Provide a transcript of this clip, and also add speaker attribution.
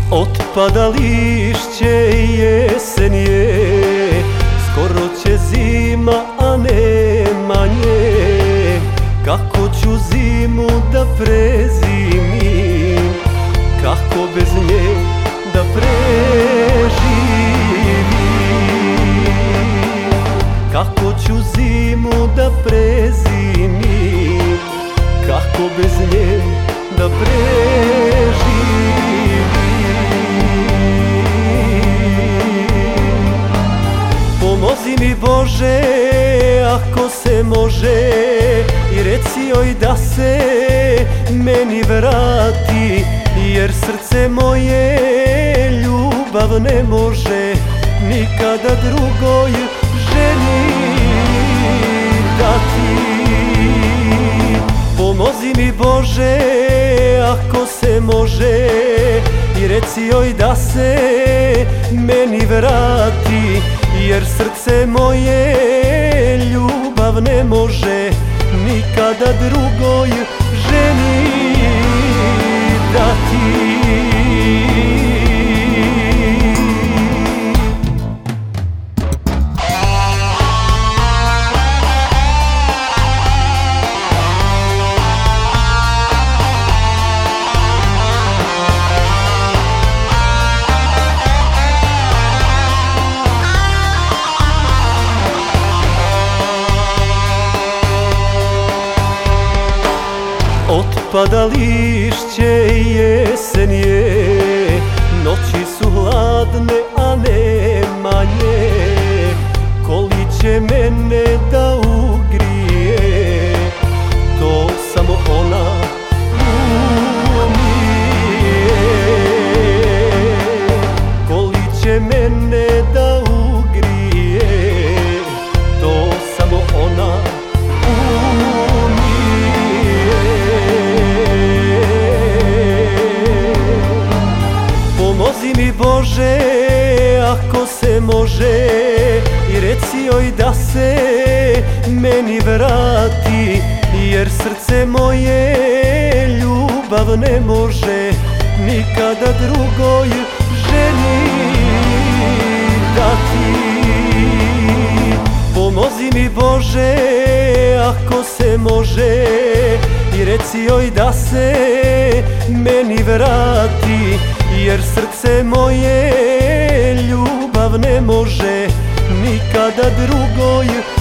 Speaker 1: Otpada lišće, jesen je, skoro će zima, a nema nje. Kako ću zimu da prezimim, kako bez nje da preživim? Kako ću zimu da prezimim, kako bez nje da preživim? Pomozi mi Bože, ako se može, i reci joj da se meni vrati, jer srce moje ljubav ne može nikada drugoj ženi dati. Pomozi mi Bože, ako se može, i reci joj da se meni vrati, jer srce moje ljubav ne može nikada drugoj ženi dati. Otpada lišće, jesen je, noći su hladne, a nema nje. Koli će mene da ugrije, to samo ona umije. Koli će mene da ugrije, to samo ona umije. Pomozi mi Bože, ako se može, i reci joj da se meni vrati, jer srce moje ljubav ne može nikada drugoj ženi dati. Pomozi mi Bože, ako se može, i reci joj da se meni vrati, jer srce moje ljubav ne može nikada drugoj